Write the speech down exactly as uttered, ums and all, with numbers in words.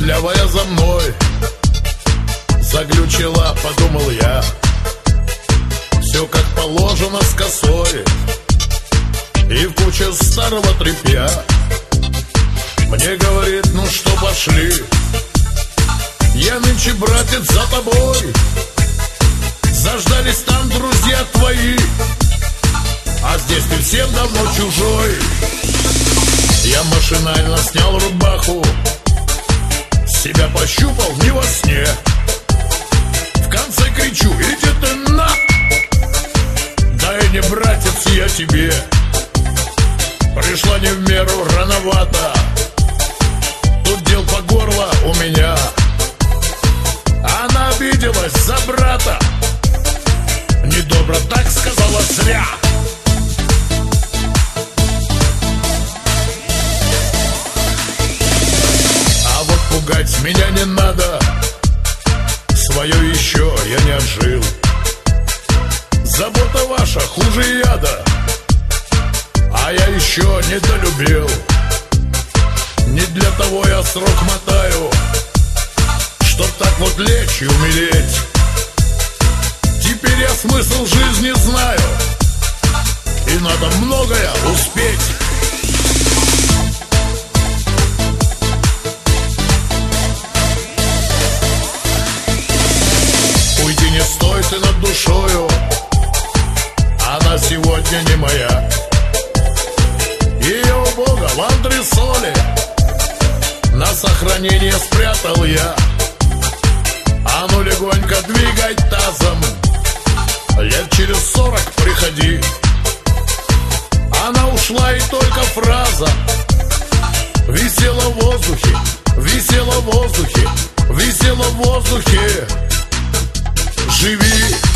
Костлявая за мной заглючила, подумал я. Все как положено с косой и в куче старого тряпья. Мне говорит, ну что, пошли, я нынче, братец, за тобой. Заждались там друзья твои, а здесь ты всем давно чужой. Я машинально снял рубаху, себя пощупал не во сне. В конце кричу: иди ты на! Дай не, братец, я тебе. Пришла не в меру рановато, тут дел по горло у меня. Она обиделась за брата, недобро так сказала зря. А вот пугать меня не надо, свое еще я не отжил. Забота ваша хуже яда, а я еще не долюбил. Не для того я срок мотаю, чтоб так вот лечь и умереть. Теперь я смысл жизни знаю, и надо многое успеть. Уйди, не стой ты над душою, она сегодня не моя. Ее у Бога в антресоле на сохранение спрятал я. А ну легонько двигай тазом, лет через сорок приходи. Она ушла, и только фраза висела в воздухе, висела в воздухе, висела в воздухе. Живи!